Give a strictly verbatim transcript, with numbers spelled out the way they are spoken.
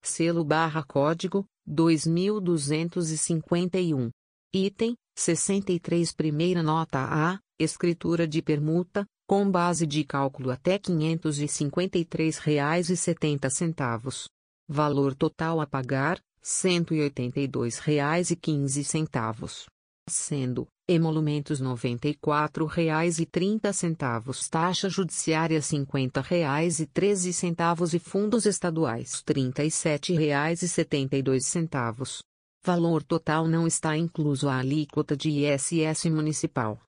selo barra código, dois mil duzentos e cinquenta e um. Item, sessenta e três Primeira nota A, escritura de permuta, com base de cálculo até quinhentos e cinquenta e três reais e setenta centavos. Valor total a pagar, cento e oitenta e dois reais e quinze centavos. Sendo, emolumentos noventa e quatro reais e trinta centavos, taxa judiciária cinquenta reais e treze centavos e fundos estaduais trinta e sete reais e setenta e dois centavos. Valor total não está incluso a alíquota de I S S municipal.